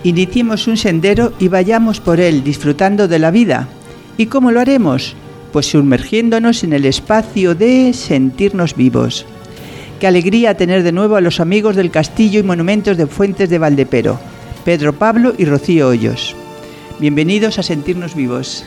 Iniciemos un sendero y vayamos por él, disfrutando de la vida. ¿Y cómo lo haremos? Pues sumergiéndonos en el espacio de sentirnos vivos. Qué alegría tener de nuevo a los amigos del Castillo y Monumentos de Fuentes de Valdepero, Pedro Pablo y Rocío Hoyos. Bienvenidos a Sentirnos Vivos.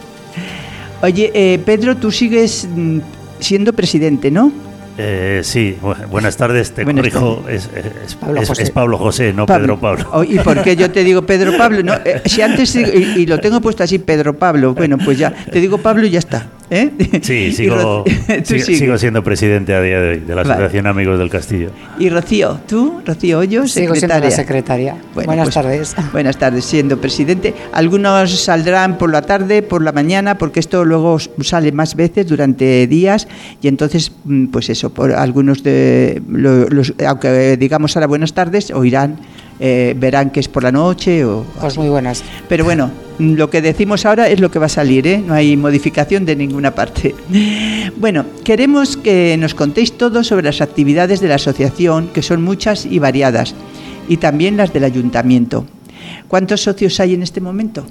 Oye, Pedro, tú sigues siendo presidente, ¿no? Sí, buenas tardes, te corrijo, es Pablo José, no Pedro Pablo. ¿Y por qué yo te digo Pedro Pablo? No, si antes, y lo tengo puesto así, Pedro Pablo, bueno, pues ya, te digo Pablo y ya está. Sí, sigo siendo presidente a día de hoy de la Asociación Amigos del Castillo. Y Rocío, ¿tú? Rocío Hoyos, sigo siendo la secretaria. Buenas tardes. Buenas tardes, siendo presidente. Algunos saldrán por la tarde, por la mañana, porque esto luego sale más veces durante días, y entonces, pues eso, por algunos de los, aunque digamos ahora buenas tardes, oirán, verán que es por la noche o pues muy buenas. Pero bueno, lo que decimos ahora es lo que va a salir, ¿eh? No hay modificación de ninguna parte. Bueno, queremos que nos contéis todo sobre las actividades de la asociación, que son muchas y variadas, y también las del ayuntamiento. ¿Cuántos socios hay en este momento?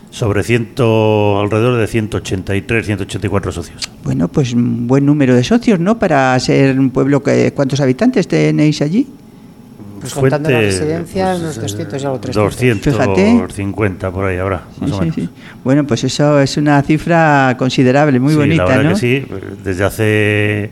Alrededor de 183, 184 socios. Bueno, pues un buen número de socios, ¿no? Para ser un pueblo ¿cuántos habitantes tenéis allí? Pues contando las residencias, unos 200 y algo, 300. 250 por ahí habrá, más o menos. Sí. Bueno, pues eso es una cifra considerable, muy bonita, la verdad, ¿no? Que sí, desde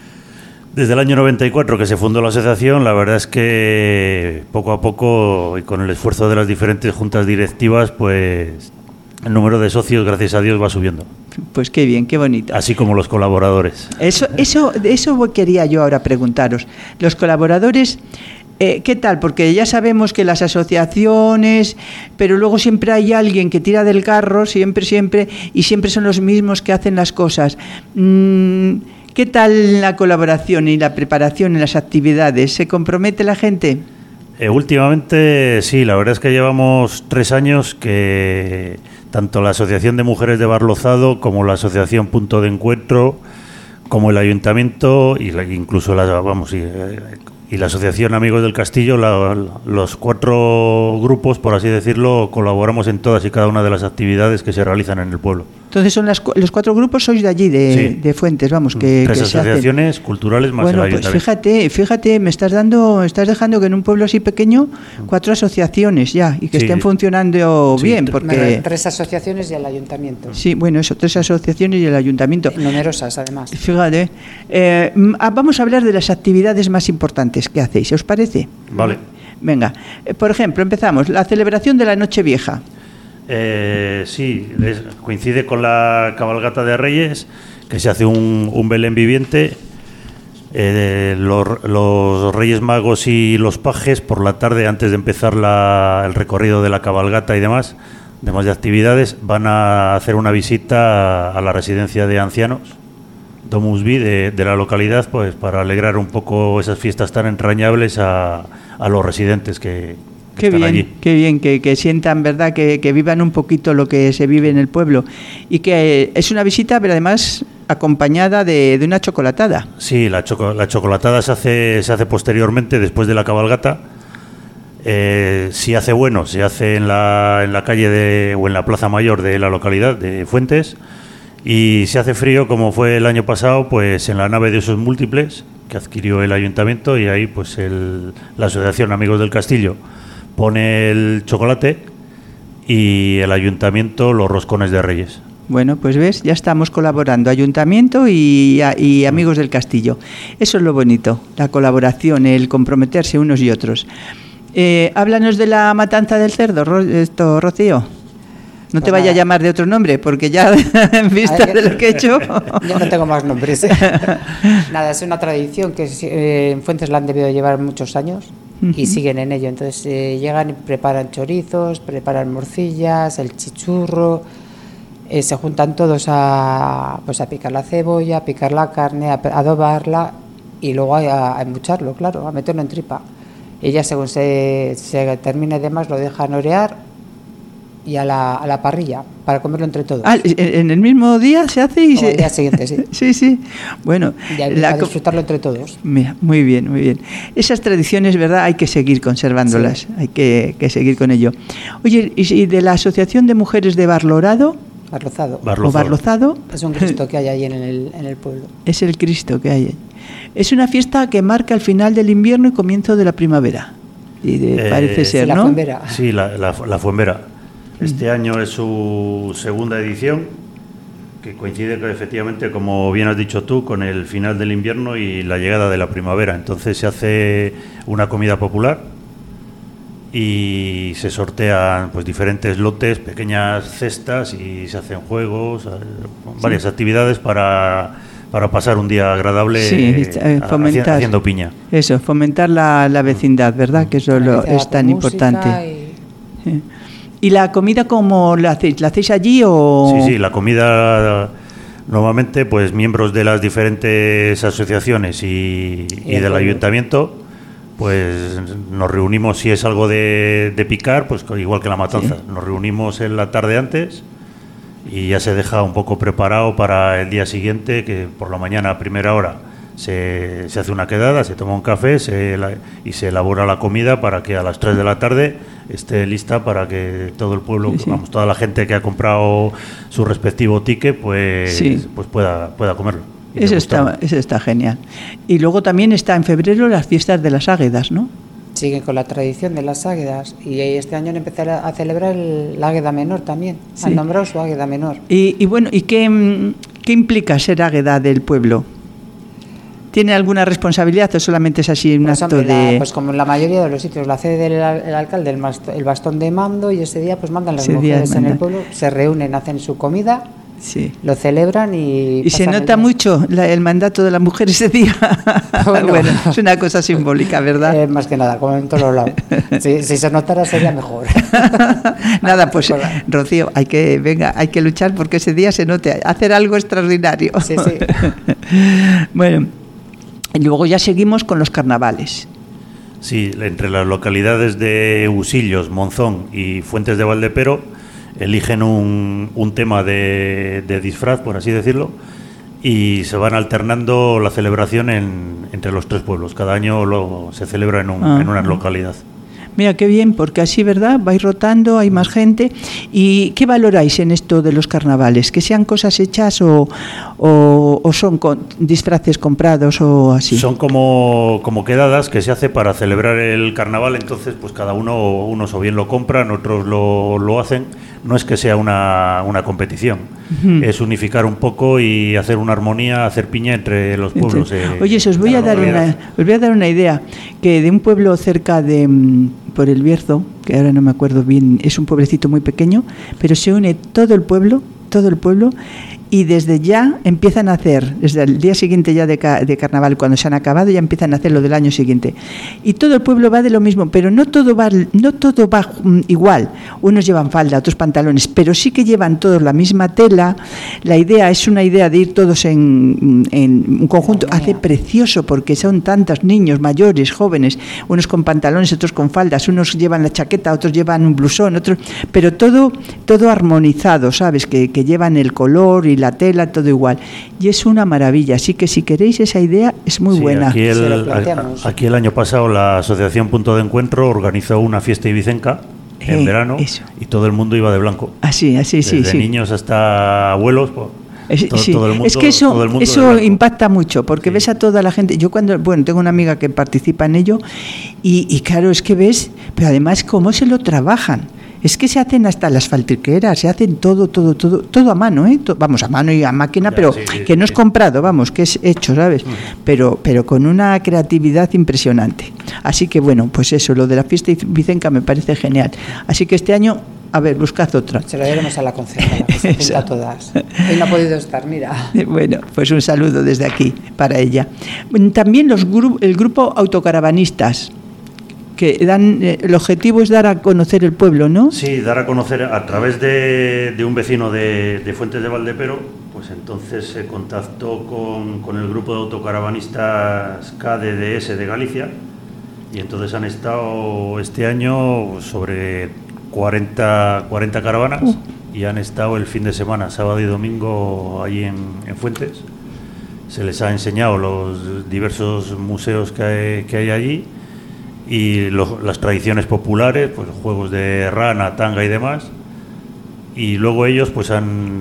el año 94 que se fundó la asociación, la verdad es que poco a poco y con el esfuerzo de las diferentes juntas directivas, pues el número de socios, gracias a Dios, va subiendo. Pues qué bien, qué bonito. Así como los colaboradores. Eso quería yo ahora preguntaros. Los colaboradores, ¿qué tal? Porque ya sabemos que las asociaciones, pero luego siempre hay alguien que tira del carro, siempre, y siempre son los mismos que hacen las cosas. ¿Qué tal la colaboración y la preparación en las actividades? ¿Se compromete la gente? Últimamente sí, la verdad es que llevamos 3 años que tanto la Asociación de Mujeres de Barlozado como la Asociación Punto de Encuentro, como el Ayuntamiento y incluso y la Asociación Amigos del Castillo, los 4 grupos, por así decirlo, colaboramos en todas y cada una de las actividades que se realizan en el pueblo. Entonces son los 4 grupos, sois de allí, de Fuentes, vamos, que 3 que asociaciones culturales más el Ayuntamiento. Pues fíjate, me estás dejando que en un pueblo así pequeño 4 asociaciones ya, y que estén funcionando bien, porque 3 asociaciones y el Ayuntamiento. Sí, bueno, eso, 3 asociaciones y el Ayuntamiento. Numerosas, además. Fíjate, vamos a hablar de las actividades más importantes que hacéis, ¿os parece? Vale. Venga, por ejemplo, empezamos, la celebración de la Nochevieja. Sí, coincide con la cabalgata de Reyes, que se hace un Belén viviente. Los Reyes Magos y los pajes por la tarde, antes de empezar el recorrido de la cabalgata y demás de actividades, van a hacer una visita a la residencia de ancianos Domus Vi de la localidad, pues para alegrar un poco esas fiestas tan entrañables a los residentes que están allí. Qué bien, que sientan, ¿verdad?, que vivan un poquito lo que se vive en el pueblo. Y que es una visita, pero además acompañada de una chocolatada. Sí, la chocolatada se hace posteriormente, después de la cabalgata. Si hace bueno, se hace en la calle o en la plaza mayor de la localidad de Fuentes. Y si hace frío, como fue el año pasado, pues en la nave de usos múltiples que adquirió el Ayuntamiento, y ahí pues la Asociación Amigos del Castillo pone el chocolate y el Ayuntamiento los roscones de Reyes. Bueno, pues ves, ya estamos colaborando, Ayuntamiento y Amigos del Castillo. Eso es lo bonito, la colaboración, el comprometerse unos y otros. Háblanos de la matanza del cerdo, Rocío. No te vaya a llamar de otro nombre, porque ya en vista de lo que he hecho... Ya no tengo más nombres. Nada, es una tradición que en Fuentes la han debido llevar muchos años y siguen en ello. Entonces llegan y preparan chorizos, preparan morcillas, el chichurro, se juntan todos a picar la cebolla, a picar la carne, a adobarla y luego a embucharlo, claro, a meterlo en tripa. Y ya según se termine de más lo dejan orear y a la parrilla, para comerlo entre todos. Ah, ¿en el mismo día se hace? O el día siguiente, sí. Sí, sí. Bueno. Y a disfrutarlo entre todos. Mira, muy bien, muy bien. Esas tradiciones, ¿verdad? Hay que seguir conservándolas, sí. Hay que seguir con ello. Oye, ¿y de la Asociación de Mujeres de Barlorado? Barlozado. Es un Cristo que hay ahí en el pueblo. Es el Cristo que hay ahí. Es una fiesta que marca el final del invierno y comienzo de la primavera. Parece ser, sí, ¿no? La Fuenvera. Sí, la Fuenvera. Este año es su segunda edición, que coincide efectivamente, como bien has dicho tú, con el final del invierno y la llegada de la primavera. Entonces se hace una comida popular y se sortean pues diferentes lotes, pequeñas cestas, y se hacen juegos, varias actividades para pasar un día agradable, haciendo piña. Eso, fomentar la vecindad, ¿verdad? Que eso es tan importante. ¿Y la comida cómo la hacéis? ¿La hacéis allí o...? Sí, la comida normalmente pues miembros de las diferentes asociaciones y del ayuntamiento pues nos reunimos, si es algo de picar, pues igual que la matanza, sí. Nos reunimos en la tarde antes y ya se deja un poco preparado para el día siguiente, que por la mañana a primera hora se hace una quedada, se toma un café y se elabora la comida para que a las 3 de la tarde esté lista para que todo el pueblo, sí. Vamos, toda la gente que ha comprado su respectivo ticket pues pueda comerlo. Eso está genial. Y luego también está en febrero las fiestas de las Águedas, ¿no? Siguen con la tradición de las Águedas y este año han empezado a celebrar la Águeda Menor también. Sí. Han nombrado su Águeda Menor. Y bueno, ¿y qué implica ser Águeda del pueblo? ¿Tiene alguna responsabilidad o solamente es así un acto de...? Pues como en la mayoría de los sitios, la cede el alcalde el bastón de mando, y ese día pues mandan las mujeres en el pueblo, se reúnen, hacen su comida, sí. Lo celebran y se nota mucho el mandato de la mujer ese día. Bueno, es una cosa simbólica, ¿verdad? Más que nada, como en todos los lados. Si se notara sería mejor. Nada, pues Rocío, hay que luchar porque ese día se note, hacer algo extraordinario. Sí. Bueno, y luego ya seguimos con los carnavales. Sí, entre las localidades de Usillos, Monzón y Fuentes de Valdepero eligen un tema de disfraz, por así decirlo, y se van alternando la celebración entre los tres pueblos. Cada año se celebra en una localidad. Mira, qué bien, porque así, ¿verdad? Vais rotando, hay más gente. ¿Y qué valoráis en esto de los carnavales? ¿Que sean cosas hechas o son disfraces comprados o así? Son como quedadas que se hace para celebrar el carnaval, entonces pues cada unos o bien lo compran, otros lo hacen. No es que sea una competición, es unificar un poco y hacer una armonía, hacer piña entre los pueblos. Oye, os voy a dar una idea, que de un pueblo cerca de por el Bierzo, que ahora no me acuerdo bien, es un pueblecito muy pequeño, pero se une todo el pueblo, y desde ya empiezan a hacer, desde el día siguiente ya de carnaval, cuando se han acabado, ya empiezan a hacer lo del año siguiente. Y todo el pueblo va de lo mismo, pero no todo va igual. Unos llevan falda, otros pantalones, pero sí que llevan todos la misma tela. La idea es una idea de ir todos en un conjunto. Hace precioso porque son tantos niños, mayores, jóvenes, unos con pantalones, otros con faldas, unos llevan la chaqueta, otros llevan un blusón, otros, pero todo armonizado, ¿sabes? Que llevan el color y la tela, todo igual, y es una maravilla. Así que si queréis esa idea es muy buena. Aquí el año pasado la Asociación Punto de Encuentro organizó una fiesta ibicenca en verano, y todo el mundo iba de blanco. Así, desde niños hasta abuelos. Todo el mundo, es que eso impacta mucho, porque ves a toda la gente. Yo tengo una amiga que participa en ello y claro, es que ves, pero además cómo se lo trabajan. Es que se hacen hasta las faltriqueras, se hacen todo a mano, vamos, a mano y a máquina, pero que no es comprado, vamos, que es hecho, ¿sabes? Pero con una creatividad impresionante. Así que bueno, pues eso, lo de la fiesta ibicenca me parece genial. Así que este año, a ver, buscad otra. Se lo daremos a la concejala, que se apunta a todas. Hoy no ha podido estar, mira. Bueno, pues un saludo desde aquí para ella. También el grupo Autocaravanistas, que el objetivo es dar a conocer el pueblo, ¿no? Sí, dar a conocer a través de un vecino de Fuentes de Valdepero, pues entonces se contactó con el grupo de autocaravanistas KDDS de Galicia, y entonces han estado este año sobre 40 caravanas y han estado el fin de semana, sábado y domingo, allí en Fuentes. Se les ha enseñado los diversos museos que hay allí y las tradiciones populares, pues juegos de rana, tanga y demás. Y luego ellos pues han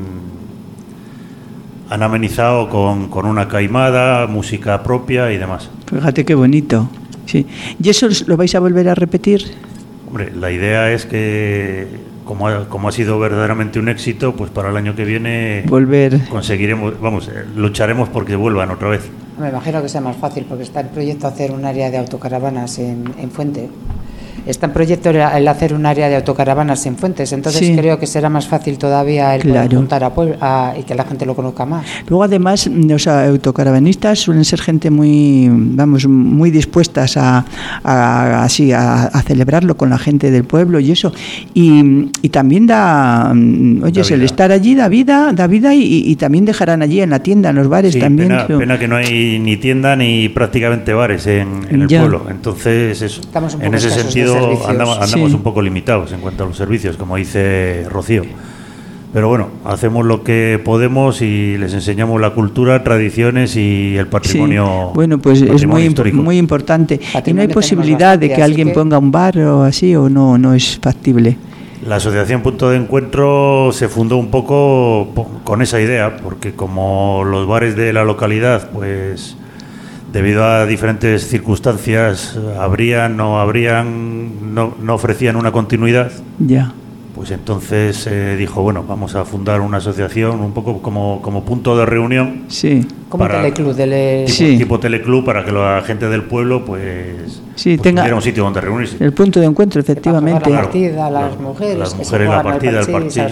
amenizado con una caimada, música propia y demás. Fíjate qué bonito. Sí. ¿Y eso lo vais a volver a repetir? Hombre, la idea es que, como ha sido verdaderamente un éxito, pues para el año que viene conseguiremos, lucharemos porque vuelvan otra vez. Me imagino que sea más fácil porque está el proyecto hacer un área de autocaravanas en Fuente. Está en proyecto el hacer un área de autocaravanas en Fuentes, entonces creo que será más fácil todavía el poder juntar y que la gente lo conozca más. Luego además los autocaravanistas suelen ser gente muy dispuestas a celebrarlo con la gente del pueblo y eso, y también el estar allí da vida y también dejarán allí en la tienda, en los bares también. Pena que no hay ni tienda ni prácticamente bares en el pueblo, entonces eso, en ese sentido andamos un poco limitados en cuanto a los servicios, como dice Rocío. Pero bueno, hacemos lo que podemos y les enseñamos la cultura, tradiciones y el patrimonio. Bueno, pues es muy importante. ¿Y no hay posibilidad de que alguien ponga un bar o así, o no es factible? La asociación Punto de Encuentro se fundó un poco con esa idea, porque como los bares de la localidad, pues debido a diferentes circunstancias, no ofrecían una continuidad. Ya. Pues entonces dijo, bueno, vamos a fundar una asociación un poco como punto de reunión. Sí. Como teleclub. Tipo teleclub, para que la gente del pueblo pues tenga tuviera un sitio donde reunirse. El punto de encuentro, efectivamente. La partida, las mujeres la partida, el partido.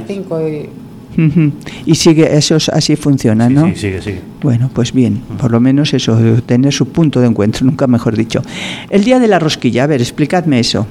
Y sigue, eso así funciona, ¿no? Sí, sigue. Bueno, pues bien, por lo menos eso, tener su punto de encuentro, nunca mejor dicho. El día de la rosquilla, a ver, explicadme eso.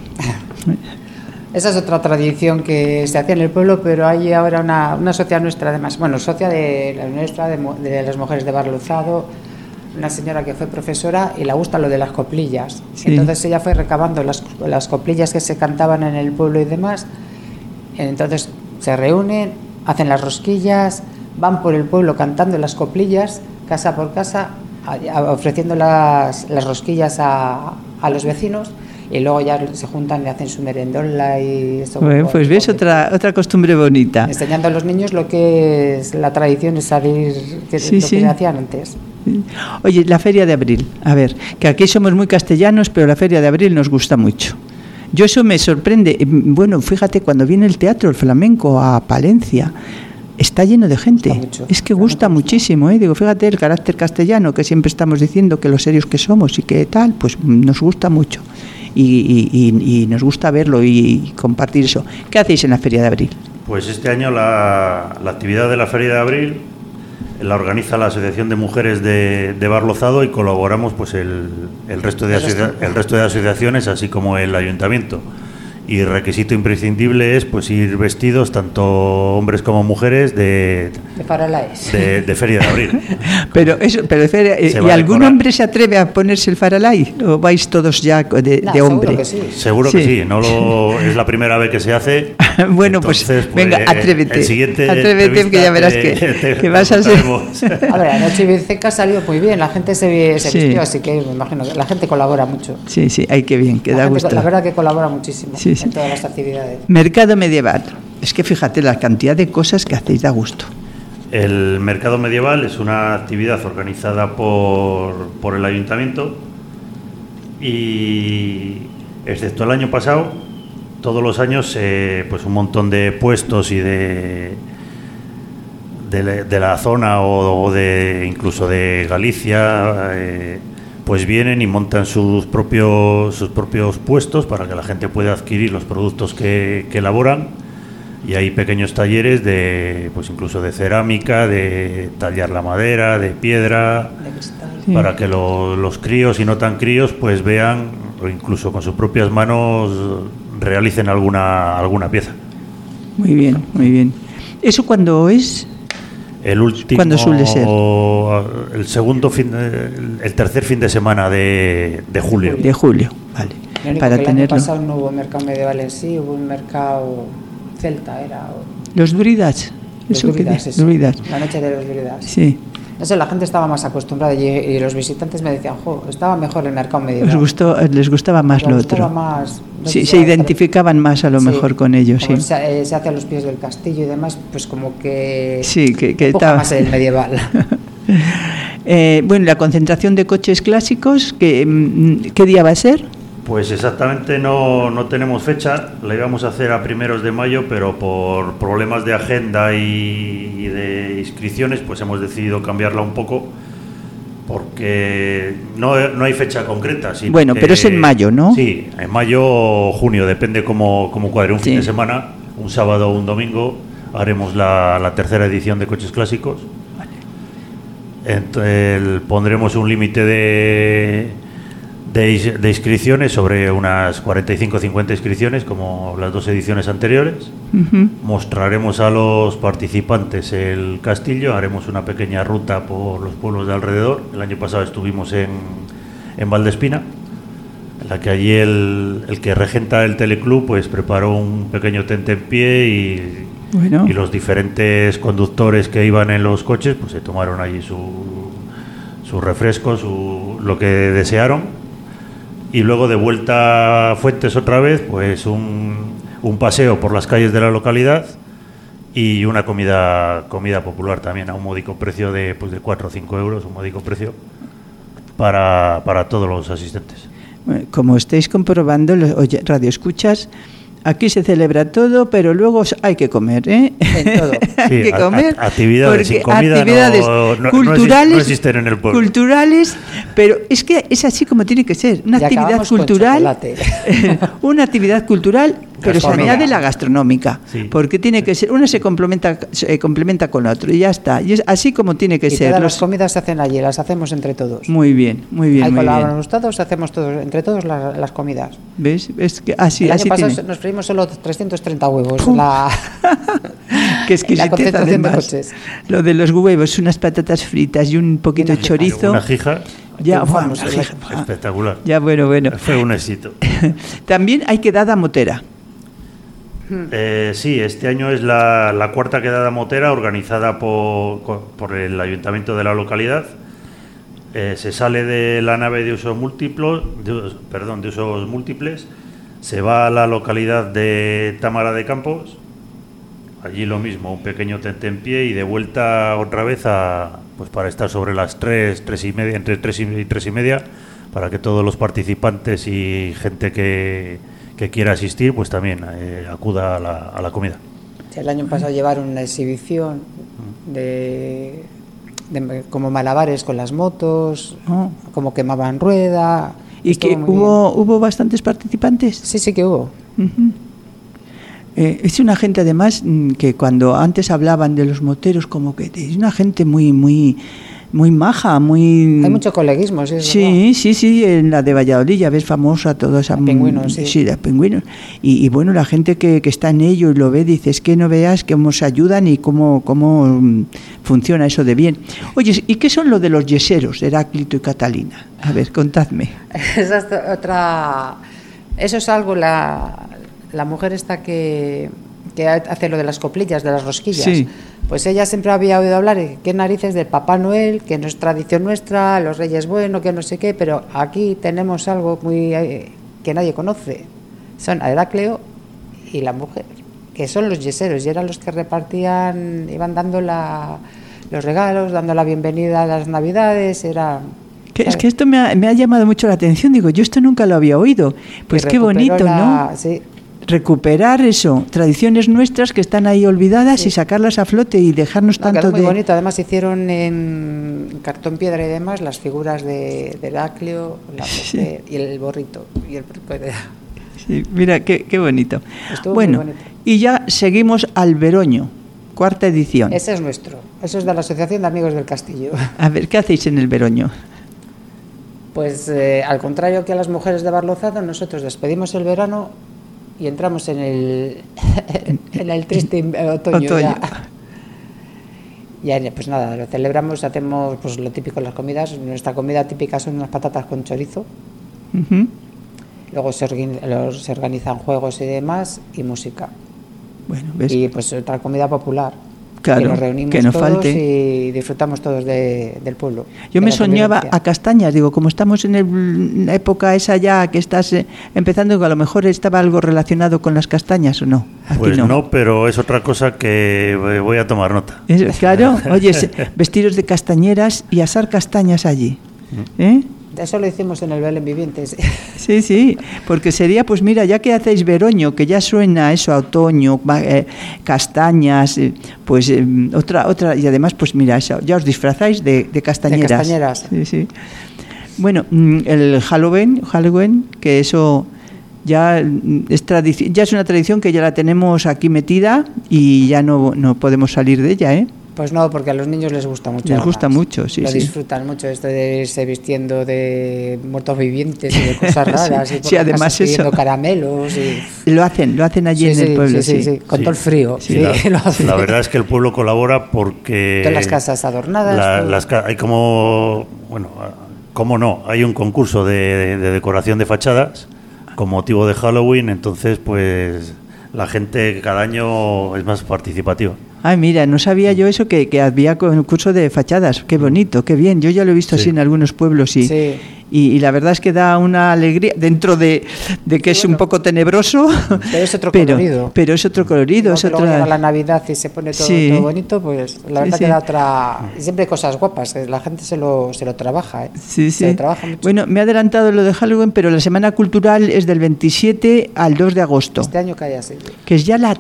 Esa es otra tradición que se hacía en el pueblo, pero hay ahora una socia nuestra, además, socia de la nuestra, de las mujeres de Barluzado, una señora que fue profesora y le gusta lo de las coplillas. Sí. Entonces ella fue recabando las coplillas que se cantaban en el pueblo y demás. Entonces se reúnen, hacen las rosquillas, van por el pueblo cantando las coplillas, casa por casa, ofreciendo las rosquillas a los vecinos, y luego ya se juntan y hacen su merendola y eso. Bueno, pues ves otra costumbre bonita. Enseñando a los niños lo que es la tradición de salir, que se hacían antes. Oye, la Feria de Abril, a ver, que aquí somos muy castellanos, pero la Feria de Abril nos gusta mucho. Yo eso me sorprende. Bueno, fíjate, cuando viene el teatro, el flamenco, a Palencia, está lleno de gente. Es que gusta muchísimo, ¿eh? Digo, fíjate, el carácter castellano, que siempre estamos diciendo que los serios que somos y que tal, pues nos gusta mucho. Y nos gusta verlo y compartir eso. ¿Qué hacéis en la Feria de Abril? Pues este año la actividad de la Feria de Abril la organiza la Asociación de Mujeres de Barlozado y colaboramos pues el resto de asociaciones, así como el ayuntamiento. Y requisito imprescindible es pues ir vestidos tanto hombres como mujeres de faralaes, de Feria de Abril. pero ¿y algún hombre se atreve a ponerse el faralay o vais todos ya de hombre? Seguro que sí. Es la primera vez que se hace. Bueno, entonces, pues venga, atrévete. Atrévete, que ya verás que vas a ser. A ver, anoche Viceca salió muy bien, la gente se vistió, así que me imagino que la gente colabora mucho. Sí, ay, qué bien, que da gusto. La verdad que colabora muchísimo. Sí. En todas las actividades. Mercado medieval. Es que fíjate la cantidad de cosas que hacéis, da gusto. El mercado medieval es una actividad organizada por el ayuntamiento y, excepto el año pasado, todos los años pues un montón de puestos y de la zona o de incluso de Galicia pues vienen y montan sus propios puestos para que la gente pueda adquirir los productos que elaboran, y hay pequeños talleres pues incluso de cerámica, de tallar la madera, de piedra, para que los críos y no tan críos pues vean o incluso con sus propias manos realicen alguna pieza. Muy bien. ¿Eso cuándo es? ¿Cuándo suele ser? El tercer fin de semana de julio. De julio, vale. para que tenerlo. El año pasado no hubo mercado medieval en sí, hubo un mercado celta, era... Los druidas. Los ¿Eso qué druidas, dice? eso. Druidas. La noche de los druidas. Sí. No sé, la gente estaba más acostumbrada y los visitantes me decían, estaba mejor el mercado medieval. Les gustaba más lo otro. Más, no sí, sé, se identificaban más a lo mejor con ellos, sí. Se hace a los pies del castillo y demás, pues como que... Sí, que estaba más el medieval. Bueno, la concentración de coches clásicos, ¿qué día va a ser? Pues exactamente no tenemos fecha, la íbamos a hacer a primeros de mayo, pero por problemas de agenda y de inscripciones, pues hemos decidido cambiarla un poco, porque no hay fecha concreta. Bueno, pero es en mayo, ¿no? Sí, en mayo o junio, depende cómo cuadre. Un fin de semana, un sábado o un domingo, haremos la tercera edición de Coches Clásicos. Vale. Entonces, pondremos un límite de inscripciones sobre unas 45 o 50 inscripciones, como las dos ediciones anteriores. Uh-huh. Mostraremos a los participantes el castillo, haremos una pequeña ruta por los pueblos de alrededor. El año pasado estuvimos en Valdespina, en la que allí el que regenta el teleclub pues preparó un pequeño tentempié y los diferentes conductores que iban en los coches pues se tomaron allí su refresco, lo que desearon. Y luego de vuelta a Fuentes otra vez, pues un paseo por las calles de la localidad y una comida popular también a un módico precio de 4 o 5 euros, un módico precio para todos los asistentes. Bueno, como estáis comprobando, radioescuchas, aquí se celebra todo, pero luego hay que comer, ¿eh? En todo. Hay que comer. Actividades sin comida actividades culturales, no existen en el pueblo. Culturales, pero es que es así como tiene que ser. Una actividad cultural. Una actividad cultural, pero se añade la gastronómica. Sí. Porque tiene que ser, una se complementa con la otra y ya está. Y es así como tiene que ser. Todas las comidas se hacen allí, las hacemos entre todos. Muy bien, muy bien. Ahí colaboramos todos, hacemos todos, entre todos las comidas. ¿Ves? Es que así, el año así pasado tiene. nos freímos solo 330 huevos. Qué exquisitez, además. Lo de los huevos, unas patatas fritas y un poquito de chorizo. Una jija. Ya, espectacular. Ya, bueno. Fue un éxito. También hay quedada motera. Sí, este año es la cuarta quedada motera organizada por el ayuntamiento de la localidad. Se sale de la nave de usos múltiples, se va a la localidad de Támara de Campos, allí lo mismo, un pequeño tentempié y de vuelta otra vez pues para estar sobre las 3 y media, entre 3 y 3 y media, para que todos los participantes y gente que quiera asistir pues también acuda a la comida. El año pasado llevaron una exhibición de como malabares con las motos, como quemaban rueda. ¿Y que hubo bastantes participantes? Sí que hubo. Uh-huh. Es una gente además que cuando antes hablaban de los moteros como que es una gente muy maja, muy... Hay mucho coleguismo, sí. Sí, en la de Valladolid ya ves famosa toda esa... Pingüinos, sí. Sí, de pingüinos. Y bueno, la gente que está en ello y lo ve, dice, es que no veas cómo se ayudan y cómo funciona eso de bien. Oye, ¿y qué son lo de los yeseros, Heráclito y Catalina? A ver, contadme. Esa es otra... Eso es algo, la mujer esta que hace lo de las coplillas, de las rosquillas. Sí. Pues ella siempre había oído hablar de qué narices del Papá Noel, que no es tradición nuestra, los Reyes Buenos, que no sé qué, pero aquí tenemos algo que nadie conoce. Son Heracleo y la mujer, que son los yeseros, y eran los que repartían, iban dando los regalos, dando la bienvenida a las Navidades, Es que esto me ha llamado mucho la atención, digo, yo esto nunca lo había oído. Pues qué bonito, ¿no? Sí. Recuperar eso, tradiciones nuestras que están ahí olvidadas, sí. Y sacarlas a flote y dejarnos tanto quedó muy bonito. Además hicieron en cartón piedra y demás las figuras de Heracleo, la mujer, y el borrito y el sí, mira qué bonito. Estuvo bueno, muy bonito. Y ya seguimos al Veroño, cuarta edición. Ese es nuestro, eso es de la Asociación de Amigos del Castillo. A ver, ¿qué hacéis en el Veroño? Pues al contrario que a las mujeres de Barlozado, nosotros despedimos el verano y entramos en el triste otoño. Ya, pues nada, lo celebramos, hacemos pues lo típico, las comidas. Nuestra comida típica son unas patatas con chorizo. Uh-huh. Luego se organizan juegos y demás, y música. Bueno, ¿ves? Y pues otra comida popular. Claro, que nos reunimos que no todos falte. y disfrutamos todos del pueblo. Yo de me la soñaba convivencia. a castañas, digo, como estamos en la época esa ya que estás empezando, que a lo mejor estaba algo relacionado con las castañas o no. Aquí Pues no, pero es otra cosa que voy a tomar nota. Claro, oye, vestidos de castañeras y asar castañas allí. ¿Eh? Eso lo hicimos en el Belén Vivientes. Sí, sí, porque sería, pues mira, ya que hacéis veroño, que ya suena eso a otoño, castañas, pues otra, y además, pues mira, eso, ya os disfrazáis de castañeras. De castañeras. Sí, sí. Bueno, el Halloween, que eso ya es ya es una tradición que ya la tenemos aquí metida y ya no podemos salir de ella, ¿eh? Pues no, porque a los niños les gusta mucho. Les gusta mucho, sí, Lo sí. disfrutan mucho esto de irse vistiendo de muertos vivientes y de cosas raras. Sí, y por sí, las además casas pidiendo eso. caramelos. Y... Lo hacen allí en el pueblo, sí. Con todo el frío. Sí, Sí, lo hacen. la verdad es que el pueblo colabora porque... Todas las casas adornadas. Hay como... Bueno, ¿cómo no? Hay un concurso de decoración de fachadas con motivo de Halloween, entonces pues la gente cada año es más participativa. Ay, mira, no sabía yo eso, que había concurso de fachadas. Qué bonito, qué bien. Yo ya lo he visto así en algunos pueblos y la verdad es que da una alegría dentro de que es un poco tenebroso. Pero es otro colorido. Pero es otro colorido. Es luego llega la Navidad y se pone todo bonito, pues la verdad que da otra... Y siempre hay cosas guapas, la gente se lo trabaja. Sí, sí. Se lo trabaja mucho. Bueno, me he adelantado lo de Halloween, pero la Semana Cultural es del 27 al 2 de agosto. Este año cae así. Que es ya la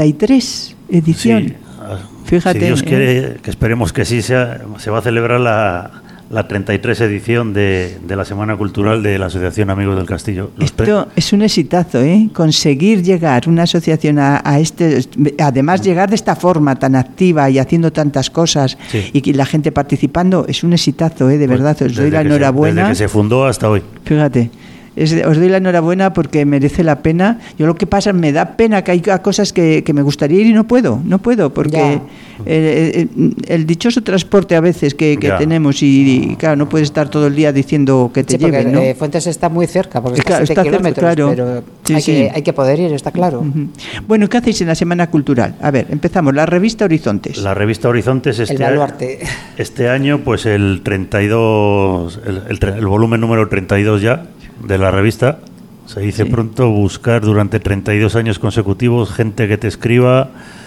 33 edición. Sí. Fíjate, si Dios quiere, que esperemos que sí sea, se va a celebrar la 33 edición de la Semana Cultural de la Asociación Amigos del Castillo. Esto es un exitazo, ¿eh? Conseguir llegar una asociación a además llegar de esta forma tan activa y haciendo tantas cosas y que la gente participando, es un exitazo, ¿eh? De verdad, os doy la enhorabuena. Desde que se fundó hasta hoy. Fíjate. Os doy la enhorabuena porque merece la pena. Yo lo que pasa, me da pena que hay cosas que me gustaría ir y no puedo porque el dichoso transporte a veces que tenemos y claro, no puedes estar todo el día diciendo que te lleven, ¿no? Fuentes está muy cerca, porque está a 7 está kilómetros, claro. pero Sí, hay que poder ir, está claro. Bueno, ¿qué hacéis en la Semana Cultural? A ver, empezamos, la revista Horizontes. La revista Horizontes este año, pues el 32, el volumen número 32 ya, de la revista. Se dice pronto, buscar durante 32 años consecutivos gente que te escriba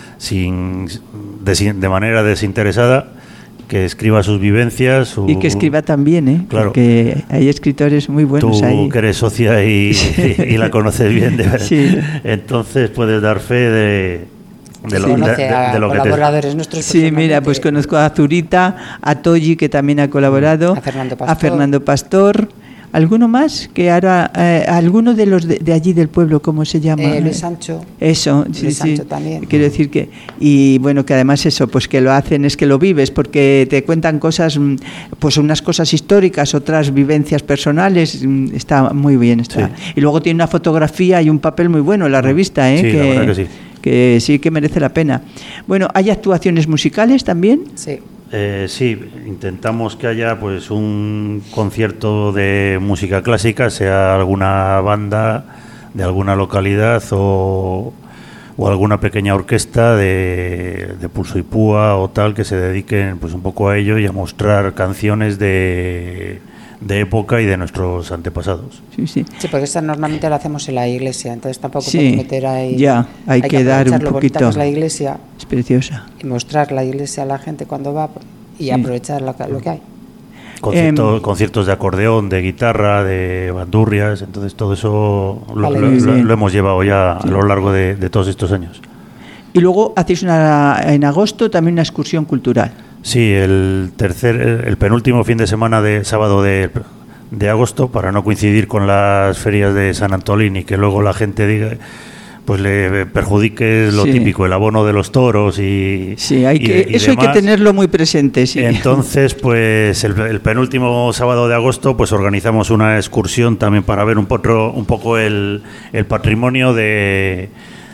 de manera desinteresada, que escriba sus vivencias. Y que escriba también, ¿eh? Claro. Porque hay escritores muy buenos Tú ahí. que eres socia y la conoces bien, entonces puedes dar fe de lo que colaboradores nuestros. Sí, mira, pues conozco a Zurita, a Toyi, que también ha colaborado, a Fernando Pastor. ¿Alguno más? Que ahora alguno de los de allí del pueblo, ¿cómo se llama? Luis Sancho. Eso, sí, Luis sí. Sancho también. Quiero decir que y bueno, que además eso, pues que lo hacen es que lo vives, porque te cuentan cosas, pues unas cosas históricas, otras vivencias personales, está muy bien está. Sí. Y luego tiene una fotografía y un papel muy bueno en la revista, ¿eh? Sí, la verdad que sí. Que sí que merece la pena. Bueno, ¿hay actuaciones musicales también? Sí. Sí, intentamos que haya pues un concierto de música clásica, sea alguna banda de alguna localidad o alguna pequeña orquesta de Pulso y Púa o tal, que se dediquen pues un poco a ello y a mostrar canciones de época y de nuestros antepasados. Sí, porque esta normalmente la hacemos en la iglesia, entonces tampoco podemos meter ahí. Ya, hay que dar un poquito. Que es la iglesia. Es preciosa. Y mostrar la iglesia a la gente cuando va y aprovechar lo que hay. Conciertos de acordeón, de guitarra, de bandurrias, entonces todo eso lo hemos llevado ya a lo largo de todos estos años. Y luego hacéis en agosto también una excursión cultural. Sí, el penúltimo fin de semana de sábado de agosto, para no coincidir con las ferias de San Antolín y que luego la gente diga, pues le perjudique lo típico, el abono de los toros y eso hay que tenerlo muy presente. Sí. Entonces, pues el penúltimo sábado de agosto, pues organizamos una excursión también para ver un poco el patrimonio de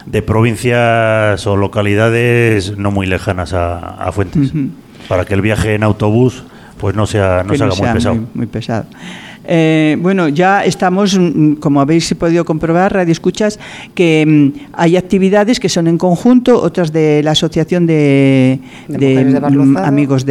provincias o localidades no muy lejanas a Fuentes. Para que el viaje en autobús pues no se haga muy pesado. Muy pesado. Bueno, ya estamos, como habéis podido comprobar, Radio Escuchas, que hay actividades que son en conjunto, otras de la Asociación de amigos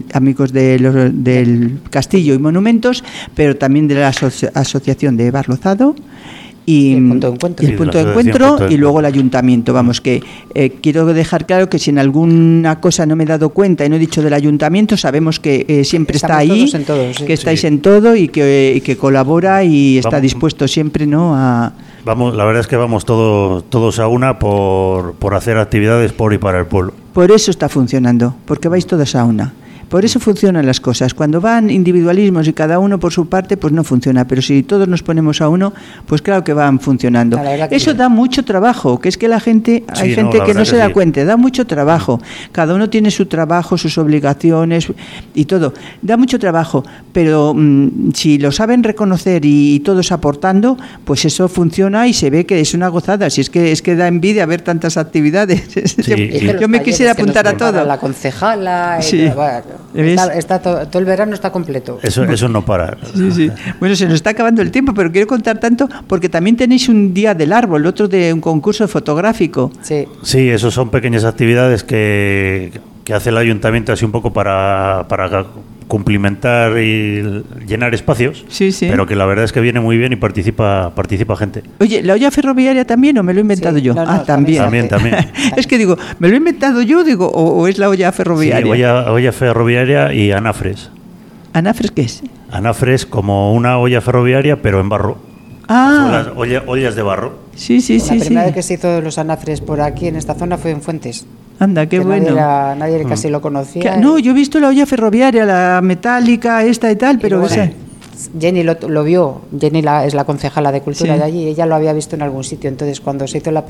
del Castillo y Monumentos, pero también de la Asociación de Barlozado. Y el punto de encuentro y luego el ayuntamiento. Vamos, que quiero dejar claro que si en alguna cosa no me he dado cuenta y no he dicho del ayuntamiento, sabemos que siempre está ahí, que estáis en todo y que colabora y está dispuesto siempre, ¿no? Vamos, la verdad es que vamos todos a una por hacer actividades por y para el pueblo. Por eso está funcionando, porque vais todos a una. Por eso funcionan las cosas. Cuando van individualismos y cada uno por su parte, pues no funciona. Pero si todos nos ponemos a uno, pues claro que van funcionando. Eso da mucho trabajo, que es que hay gente que no se da cuenta, da mucho trabajo. Cada uno tiene su trabajo, sus obligaciones y todo. Da mucho trabajo, pero si lo saben reconocer y todos aportando, pues eso funciona y se ve que es una gozada. Si es que da envidia ver tantas actividades. Yo me quisiera apuntar a todo. La concejala, está todo el verano está completo. Eso no para. Sí. Bueno, se nos está acabando el tiempo, pero quiero contar tanto porque también tenéis un día del árbol, otro de un concurso fotográfico. Sí, eso son pequeñas actividades que hace el ayuntamiento así un poco para cumplimentar y llenar espacios, pero que la verdad es que viene muy bien y participa gente. Oye, ¿la olla ferroviaria también o me lo he inventado yo? No, también. Es que digo, ¿me lo he inventado yo o es la olla ferroviaria? Sí, olla ferroviaria y anafres. ¿Anafres qué es? Anafres como una olla ferroviaria pero en barro. Son las ollas de barro. Sí. La primera vez que se hizo los anafres por aquí en esta zona fue en Fuentes. Anda, qué bueno. Nadie casi lo conocía. No, yo he visto la olla ferroviaria, la metálica, esta y tal, pero esa... Jenny lo vio. Jenny es la concejala de Cultura de allí, ella lo había visto en algún sitio. Entonces, cuando se hizo el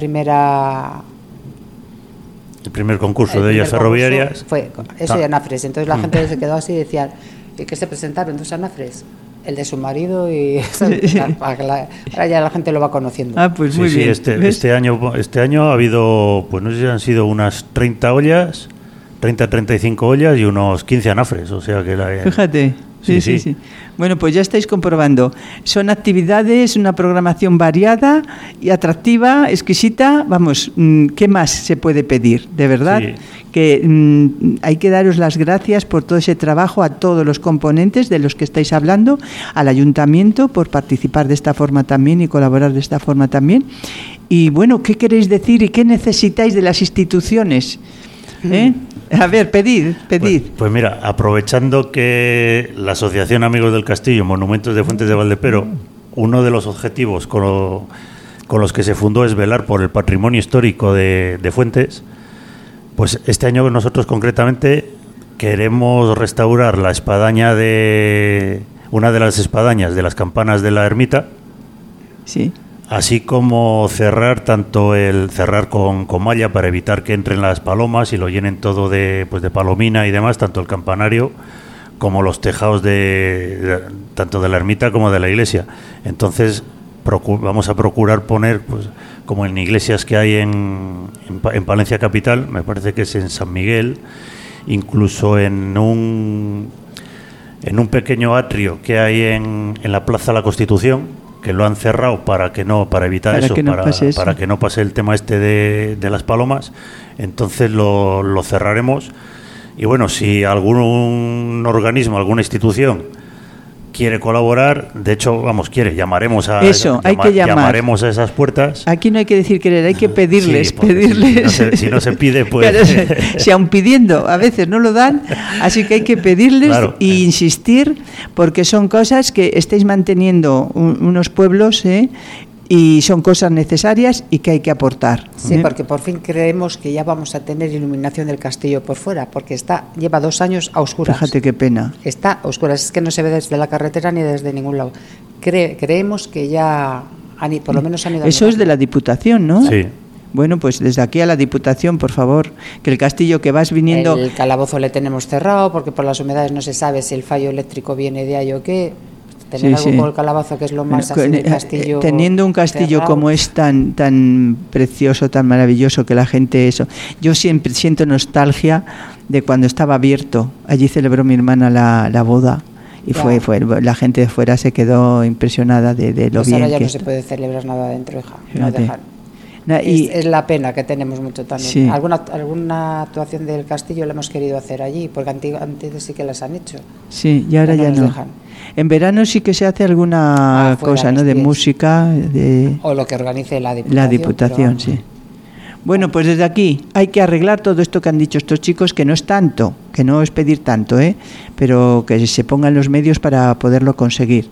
primer concurso de ollas ferroviarias... Fue eso de anafres. Entonces la gente se quedó así y decía, ¿y qué se presentaron? ¿Dos anafres? El de su marido y ahora ya la gente lo va conociendo. Pues muy bien. Este año ha habido, pues no sé si han sido unas 30 ollas, 35 ollas y unos 15 anafres, o sea que fíjate. Sí. Bueno, pues ya estáis comprobando. Son actividades, una programación variada y atractiva, exquisita. Vamos, ¿qué más se puede pedir? De verdad que hay que daros las gracias por todo ese trabajo a todos los componentes de los que estáis hablando, al ayuntamiento por participar de esta forma también y colaborar de esta forma también. Y bueno, ¿qué queréis decir y qué necesitáis de las instituciones? A ver, pedid. Pues mira, aprovechando que la Asociación Amigos del Castillo, Monumentos de Fuentes de Valdepero, uno de los objetivos con los que se fundó es velar por el patrimonio histórico de Fuentes, pues este año nosotros concretamente queremos restaurar la espadaña una de las espadañas de las campanas de la ermita. Sí. Así como cerrar con malla para evitar que entren las palomas y lo llenen todo de palomina y demás, tanto el campanario como los tejados tanto de la ermita como de la iglesia. Entonces vamos a procurar poner, pues, como en iglesias que hay en Palencia capital, me parece que es en San Miguel, incluso en un pequeño atrio que hay en la Plaza de la Constitución, que lo han cerrado para evitar eso, para que no pase el tema de las palomas. Entonces lo cerraremos. Y bueno, si algún organismo, alguna institución quiere colaborar, de hecho, llamaremos a llamaremos a esas puertas. Aquí no hay que decir querer, hay que pedirles. Si no se pide, pues claro, si aun pidiendo a veces no lo dan, así que hay que pedirles e insistir, porque son cosas que estáis manteniendo unos pueblos, y son cosas necesarias y que hay que aportar. Sí, porque por fin creemos que ya vamos a tener iluminación del castillo por fuera, porque lleva 2 años a oscuras. Fíjate qué pena. Está a oscuras, es que no se ve desde la carretera ni desde ningún lado. Creemos que ya por lo menos han ido. Eso es de la Diputación, ¿no? Sí. Bueno, pues desde aquí a la Diputación, por favor, que el castillo que vas viniendo... El calabozo le tenemos cerrado porque por las humedades no se sabe si el fallo eléctrico viene de ahí o qué. Tener algo con el calabazo, que es lo más así del castillo. Teniendo un castillo cerrado, como es tan precioso, tan maravilloso, que la gente eso. Yo siempre siento nostalgia de cuando estaba abierto. Allí celebró mi hermana la boda Y fue la gente de fuera se quedó impresionada de lo pues bien ahora ya que no se puede celebrar nada dentro, hija. No Fíjate. dejan. Es la pena que tenemos mucho también. Sí. Alguna actuación del castillo la hemos querido hacer allí, porque antes sí que las han hecho. Sí, y ahora Pero ya nos no. dejan. En verano sí que se hace alguna Afuera, cosa, ¿no? los De pies. música, de O lo que organice la Diputación. la Diputación, pero, sí. Bueno, pues desde aquí hay que arreglar todo esto que han dicho estos chicos, que no es tanto, que no es pedir tanto, pero que se pongan los medios para poderlo conseguir.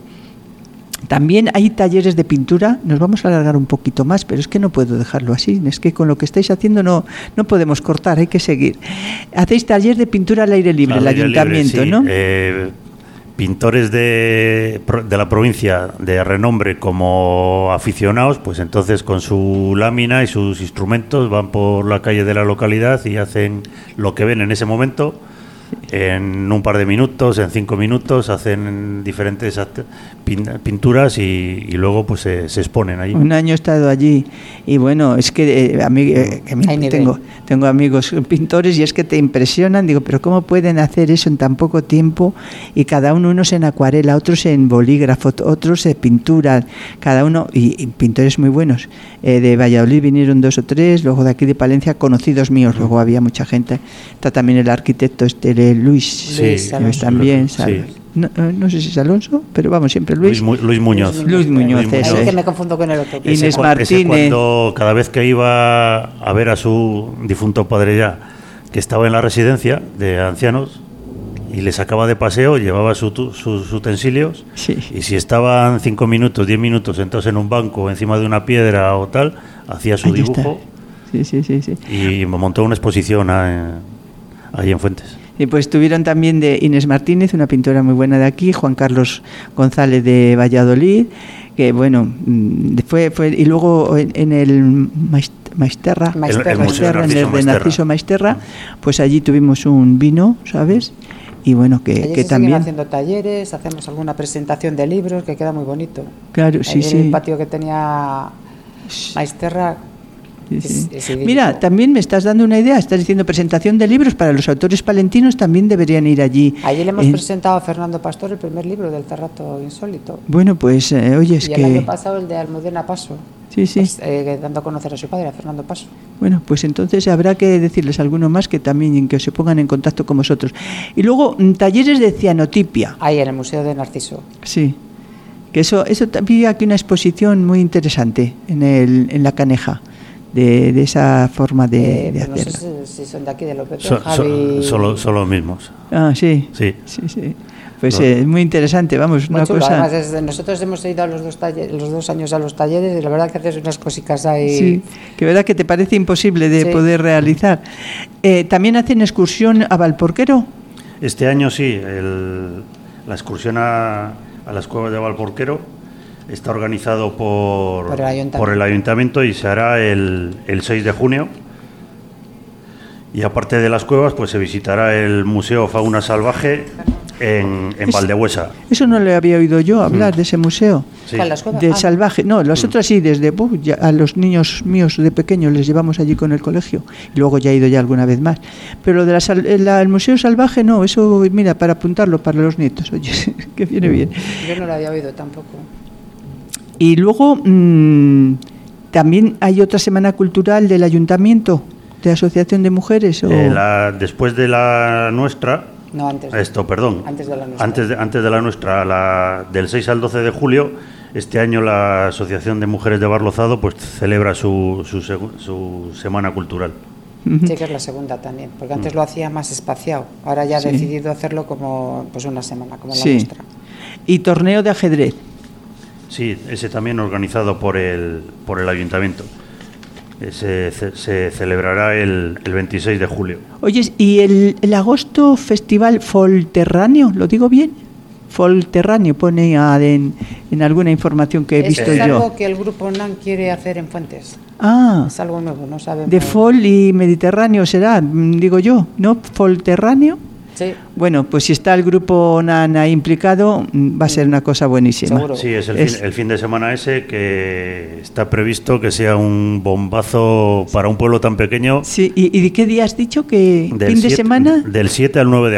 También hay talleres de pintura, nos vamos a alargar un poquito más, pero es que no puedo dejarlo así, es que con lo que estáis haciendo no podemos cortar, hay que seguir. Hacéis taller de pintura al aire libre, Al el aire ayuntamiento, libre, sí. ¿no? Pintores de la provincia de renombre como aficionados, pues entonces con su lámina y sus instrumentos van por la calle de la localidad y hacen lo que ven en ese momento. En un par de minutos, en 5 minutos, hacen diferentes pinturas y luego pues se exponen allí. Un año he estado allí y bueno, es que a mí tengo amigos pintores y es que te impresionan, digo, pero ¿cómo pueden hacer eso en tan poco tiempo? Y cada unos en acuarela, otros en bolígrafo, otros en pintura, cada uno, y pintores muy buenos. De Valladolid vinieron 2 o 3, luego de aquí de Palencia, conocidos míos, luego había mucha gente. Está también el arquitecto Luis también, sí. No sé si es Alonso, pero vamos, siempre Luis Muñoz. Luis Muñoz, eso es es. que me confundo con el otro. Inés Martínez. Cuando cada vez que iba a ver a su difunto padre ya, que estaba en la residencia de ancianos, y le sacaba de paseo, llevaba sus utensilios, sí. Y si estaban 5 minutos, 10 minutos sentados en un banco, encima de una piedra o tal, hacía su dibujo. Sí. Y montó una exposición ahí en Fuentes. Y pues tuvieron también de Inés Martínez, una pintora muy buena de aquí, Juan Carlos González de Valladolid, que bueno, fue y luego en el Maisterra, en el de Narciso Maisterra, pues allí tuvimos un vino, ¿sabes? Y bueno, que también haciendo talleres, hacemos alguna presentación de libros que queda muy bonito. Claro, sí, en el patio que tenía Maisterra. Sí. Mira, también me estás dando una idea, estás diciendo presentación de libros para los autores palentinos, también deberían ir allí. Allí le hemos presentado a Fernando Pastor el primer libro del Cerrato Insólito. Bueno, pues oye, es que... Y el año pasado el de Almudena Paso. Sí. Pues, dando a conocer a su padre, a Fernando Paso. Bueno, pues entonces habrá que decirles a alguno más que también que se pongan en contacto con vosotros. Y luego, talleres de cianotipia. Ahí, en el Museo de Narciso. Sí, que eso también aquí una exposición muy interesante en la Caneja. De esa forma de hacerlo. hacerlo. No sé si son de aquí, de López. Son los mismos. Ah, sí. Pues es muy interesante, vamos, muy una chulo. cosa... Además, nosotros hemos ido a los 2 años a los talleres y la verdad que haces unas cositas ahí. Sí, que verdad que te parece imposible de poder realizar. ¿También hacen excursión a Valporquero? Este año sí, la excursión a las cuevas de Valporquero está organizado por el ayuntamiento y se hará el 6 de junio. Y aparte de las cuevas, pues se visitará el Museo Fauna Salvaje en Valdehuesa. Eso no le había oído yo hablar de ese museo. Sí. ¿Las cuevas? De salvaje. No, las otras sí, desde a los niños míos de pequeños les llevamos allí con el colegio. Y luego ya he ido ya alguna vez más. Pero de el Museo Salvaje no, eso, mira, para apuntarlo para los nietos. Oye, que viene bien. Yo no lo había oído tampoco. Y luego también hay otra semana cultural del ayuntamiento, de Asociación de Mujeres. Después de la nuestra. No, antes. Antes de la nuestra. Antes de la nuestra, del 6 al 12 de julio, este año la Asociación de Mujeres de Barlozado pues celebra su semana cultural. Sí, que es la segunda también, porque antes lo hacía más espaciado. Ahora ya ha decidido hacerlo como pues una semana, como la nuestra. Y torneo de ajedrez. Sí, ese también organizado por el ayuntamiento. Se celebrará el 26 de julio. Oye, ¿y el agosto festival Folterráneo? ¿Lo digo bien? Folterráneo pone en alguna información que he visto yo. Es algo que el grupo NAN quiere hacer en Fuentes. Ah. Es algo nuevo, no sabemos. De Fol y Mediterráneo será, digo yo, ¿no? Folterráneo. Sí. Bueno, pues si está el grupo NAN ahí implicado, va a ser una cosa buenísima. Seguro. Sí, es el fin de semana ese que está previsto que sea un bombazo para un pueblo tan pequeño. Sí, ¿y de qué día has dicho que fin de semana? Del 7 al 9 de agosto.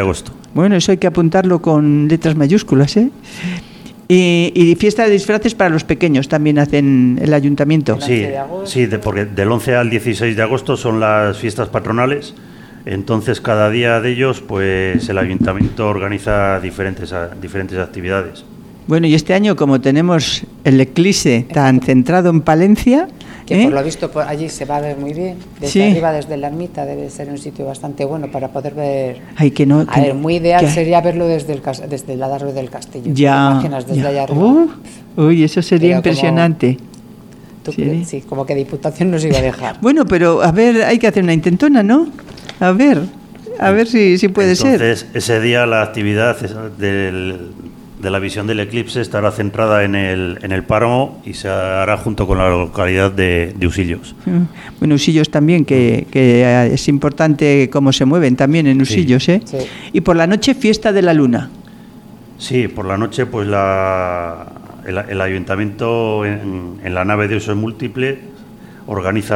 Bueno, eso hay que apuntarlo con letras mayúsculas, ¿eh? Y fiesta de disfraces para los pequeños también hacen el ayuntamiento. Sí, porque del 11 al 16 de agosto son las fiestas patronales. Entonces, cada día de ellos, pues el ayuntamiento organiza diferentes actividades. Bueno, y este año, como tenemos el eclipse tan centrado en Palencia... Que por lo visto por allí se va a ver muy bien. Desde arriba, desde la ermita, debe ser un sitio bastante bueno para poder ver... Ay, que no... A ver, muy ideal sería verlo desde el adarve del castillo. Ya. ¿Te imaginas desde allá arriba? Uy, eso sería impresionante. Sí, como que Diputación nos iba a dejar. Bueno, pero a ver, hay que hacer una intentona, ¿no? A ver si puede ser. Entonces, ese día la actividad de la visión del eclipse estará centrada en el páramo y se hará junto con la localidad de Usillos. Bueno, Usillos también, que es importante cómo se mueven también en Usillos, ¿eh? Sí. Y por la noche, fiesta de la luna. Sí, por la noche, pues el ayuntamiento en la nave de uso múltiple organiza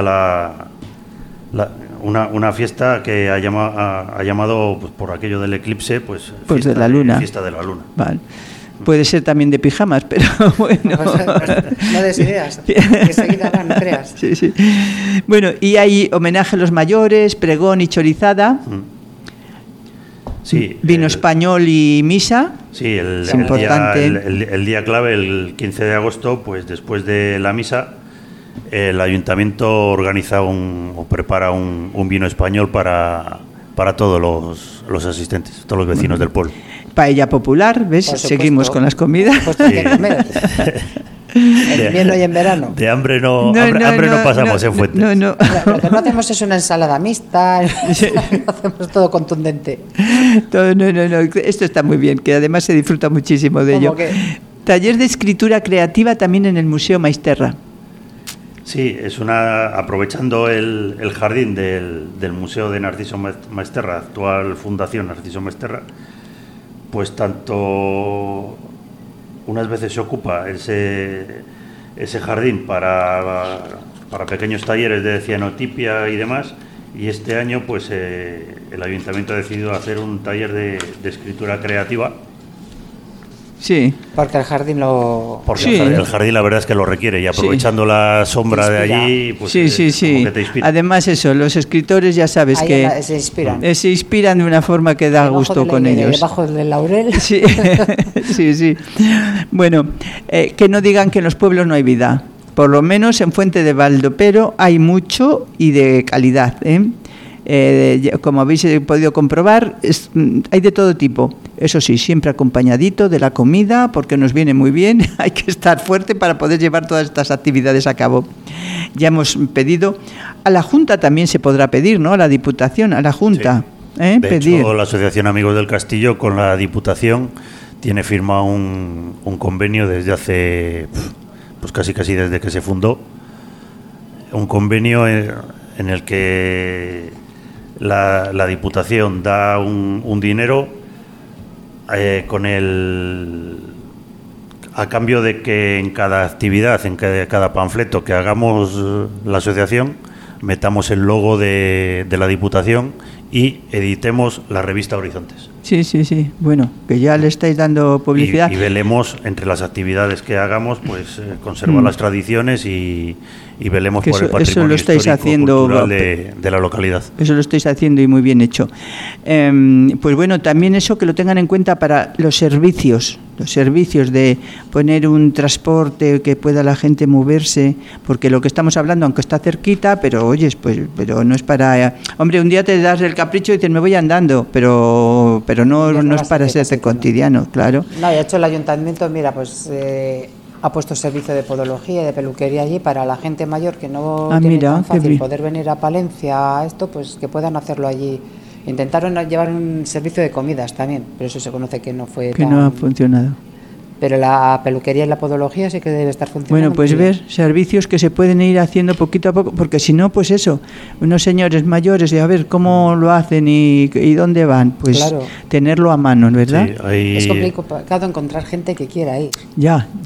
una fiesta que ha llamado, pues, por aquello del eclipse, pues de la luna. Fiesta de la luna. Vale. Puede ser también de pijamas, pero bueno. No des ideas, que enseguida van, no creas. Sí. Bueno, y hay homenaje a los mayores, pregón y chorizada. Sí. Vino español y misa. Sí, importante. El día clave, el 15 de agosto, pues después de la misa, el ayuntamiento organiza o prepara un vino español para todos los asistentes, todos los vecinos del pueblo. Paella popular, ¿ves? Seguimos con las comidas. En invierno y en verano. De hambre no pasamos en Fuentes. No. Lo que no hacemos es una ensalada mixta, no hacemos todo contundente. No. Esto está muy bien, que además se disfruta muchísimo de ello. Taller de escritura creativa también en el Museo Maisterra. Sí, aprovechando el jardín del Museo de Narciso Maisterra, actual Fundación Narciso Maisterra, pues tanto unas veces se ocupa ese jardín para pequeños talleres de cianotipia y demás, y este año pues el ayuntamiento ha decidido hacer un taller de escritura creativa. Sí. Porque el jardín el jardín la verdad es que lo requiere, y aprovechando la sombra de allí, pues sí. Como que te inspira. Además eso, los escritores ya sabes ahí que se inspiran de una forma que da gusto con ellos. Debajo del laurel. Sí. Bueno, que no digan que en los pueblos no hay vida. Por lo menos en Fuente de Valdopero hay mucho y de calidad, como habéis podido comprobar, hay de todo tipo. Eso sí, siempre acompañadito de la comida, porque nos viene muy bien. Hay que estar fuerte para poder llevar todas estas actividades a cabo. Ya hemos pedido, a la Junta también se podrá pedir, ¿no? A la Diputación, a la Junta. Sí. De hecho, la Asociación Amigos del Castillo con la Diputación tiene firmado un convenio desde hace, pues casi desde que se fundó. Un convenio en el que la Diputación da un dinero a cambio de que en cada actividad, en cada panfleto que hagamos la asociación, metamos el logo de la Diputación y editemos la revista Horizontes. Sí. Bueno, que ya le estáis dando publicidad. Y velemos, entre las actividades que hagamos, pues conservar las tradiciones y velemos por el patrimonio histórico-cultural de la localidad. Eso lo estáis haciendo y muy bien hecho. Pues bueno, también eso que lo tengan en cuenta para los servicios de poner un transporte que pueda la gente moverse, porque lo que estamos hablando, aunque está cerquita, pero oyes, pero no es para... hombre, un día te das el capricho y dices, me voy andando, pero no es para ser cotidiano, claro. No, de hecho el ayuntamiento, mira, pues ha puesto servicio de podología y de peluquería allí para la gente mayor que no tiene tan fácil poder venir a Palencia a esto, pues que puedan hacerlo allí. Intentaron llevar un servicio de comidas también, pero eso se conoce que no no ha funcionado. Pero la peluquería y la podología sí que debe estar funcionando. Bueno, pues ver servicios que se pueden ir haciendo poquito a poco, porque si no, pues eso, unos señores mayores, y a ver cómo lo hacen y dónde van, pues tenerlo a mano, ¿verdad? Sí, es complicado encontrar gente que quiera ir. Ya.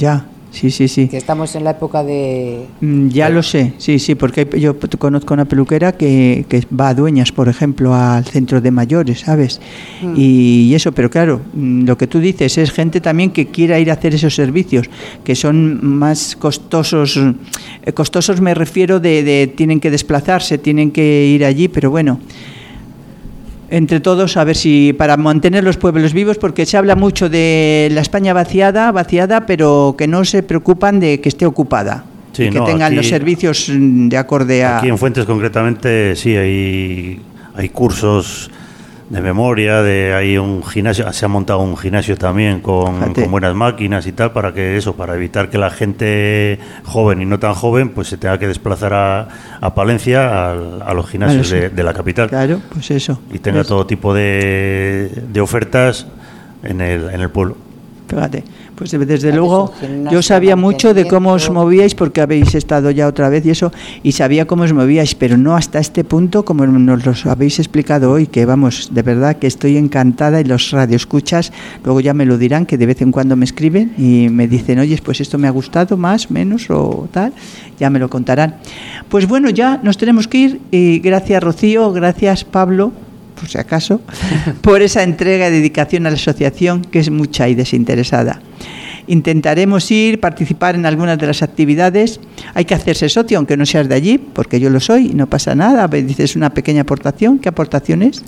Sí. Que estamos en la época de... Ya lo sé, sí, porque yo conozco una peluquera que va a Dueñas, por ejemplo, al centro de mayores, ¿sabes? Y eso, pero claro, lo que tú dices es gente también que quiera ir a hacer esos servicios, que son más costosos. Costosos me refiero de tienen que desplazarse, tienen que ir allí, pero bueno... Entre todos, a ver si para mantener los pueblos vivos, porque se habla mucho de la España vaciada, pero que no se preocupan de que esté ocupada, sí, y que tengan aquí, los servicios de acorde a... Aquí en Fuentes concretamente sí hay cursos de memoria, hay un gimnasio, se ha montado un gimnasio también con buenas máquinas y tal, para evitar que la gente joven y no tan joven pues se tenga que desplazar a Palencia, a los gimnasios de la capital. Claro, pues eso. Y tenga todo tipo de ofertas en el pueblo. Fíjate, pues desde luego yo sabía mucho de cómo os movíais, porque habéis estado ya otra vez y eso, y sabía cómo os movíais, pero no hasta este punto como nos lo habéis explicado hoy, que vamos, de verdad que estoy encantada, y los radioescuchas luego ya me lo dirán, que de vez en cuando me escriben y me dicen, oye, pues esto me ha gustado más, menos o tal, ya me lo contarán. Pues bueno, ya nos tenemos que ir, y gracias Rocío, gracias Pablo, por si acaso, por esa entrega y dedicación a la asociación, que es mucha y desinteresada. Intentaremos participar en algunas de las actividades. Hay que hacerse socio, aunque no seas de allí, porque yo lo soy, y no pasa nada. Dices una pequeña aportación. ¿Qué aportación es?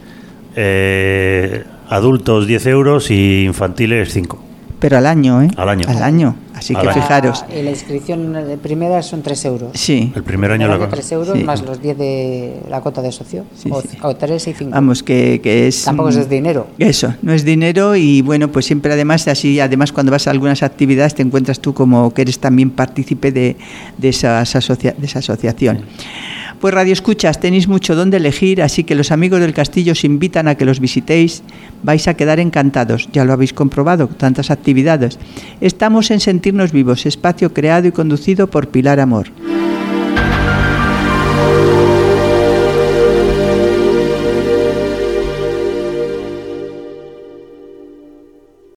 Adultos 10 euros y infantiles 5. Pero al año, ¿eh? Al año. Así que fijaros. Y la inscripción de primera son 3 euros. Sí. El primer año 3 euros sí. Más los 10 de la cuota de socio. Sí. O 3 y 5. Vamos, que es... Tampoco es dinero. Eso, no es dinero, y bueno, pues siempre además cuando vas a algunas actividades te encuentras tú como que eres también partícipe de esa asociación. Pues radioescuchas, tenéis mucho donde elegir, así que los amigos del castillo os invitan a que los visitéis. Vais a quedar encantados, ya lo habéis comprobado, tantas actividades. Estamos en Sentirnos Vivos, espacio creado y conducido por Pilar Amor.